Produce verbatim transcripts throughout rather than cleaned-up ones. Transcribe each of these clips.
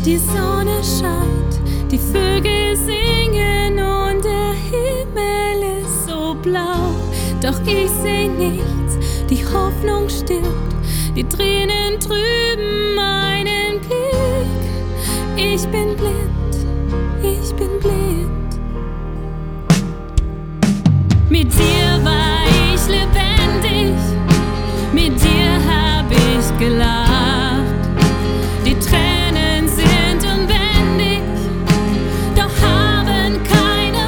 Die Sonne scheint, die Vögel singen und der Himmel ist so blau. Doch ich seh nichts, die Hoffnung stirbt, die Tränen trüben meinen Blick. Ich bin blind, ich bin blind. Mit dir war ich lebendig, mit dir hab ich gelacht. Die Tränen sind unbändig, doch haben keine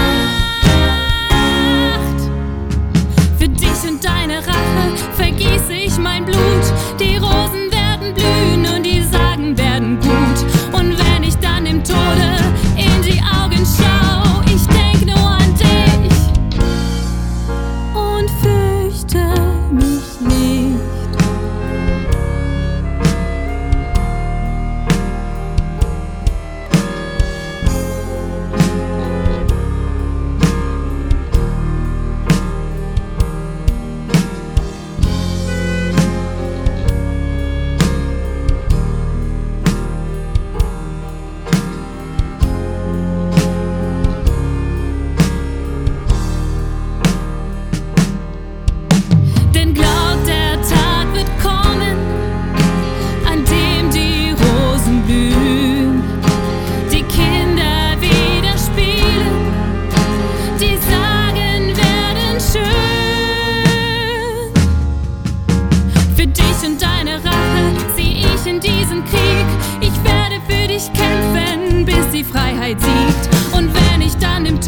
Macht. Für dich und deine Rache vergieße ich mein Blut. Die Rosen werden blühen und die Sagen werden gut. Und wenn ich dann im Tode in die Augen schau, ich denk nur an dich und fürchte mich nicht. Denn glaub, der Tag wird kommen, an dem die Rosen blühen, die Kinder wieder spielen, die Sagen werden schön. Für dich und deine Rache zieh ich in diesen Krieg. Ich werde für dich kämpfen, bis die Freiheit siegt. Und wenn ich dann im